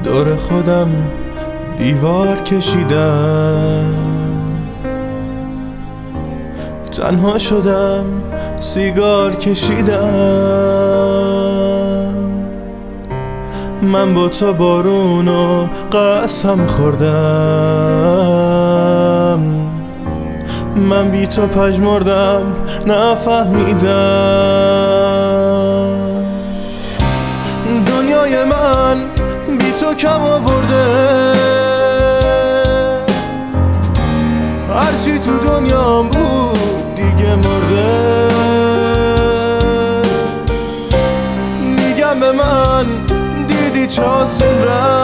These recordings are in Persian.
دور خودم دیوار کشیدم، تنها شدم سیگار کشیدم. من با تو بارونو قسم خوردم، من بی تو پژمردم نفهمیدم. دنیای من بی تو کم آورده، هرچی تو دنیام بود دیگه مرده. میگم به من دیدی چه آسون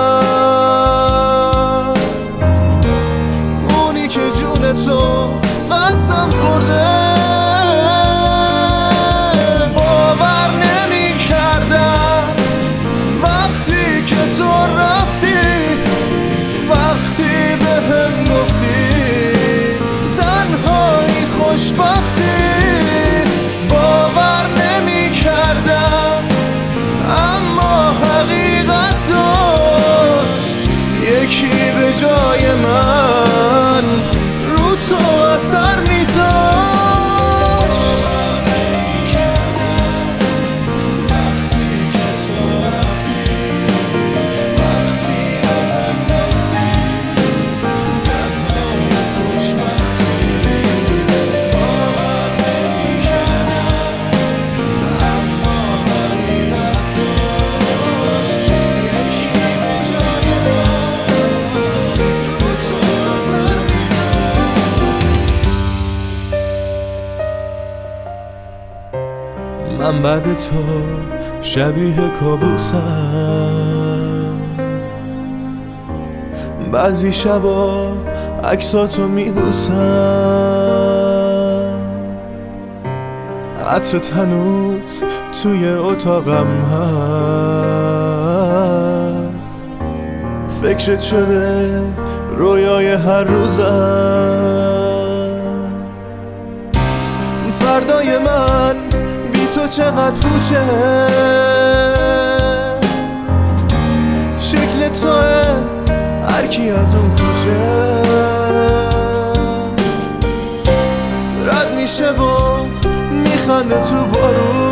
رفت، اونی که جون تو قسم خورده. باور نمی کردم وقتی که تو رفتی، وقتی به هم گفتی تنهایی خوشبختی. باور نمی کردم اما حقیقت داشت، یکی به جای من رو تو اثر میذاشت. من بعد تو شبیه کابوسم، بعضی شبا عکساتو میبوسم. عطرت هنوز توی اتاقم هست، فکرت شده رویای هر روزم. فردای من تو چقدر پوچه، شکل توه هر کی از اون کوچه رد میشه و میخنده تو بارون.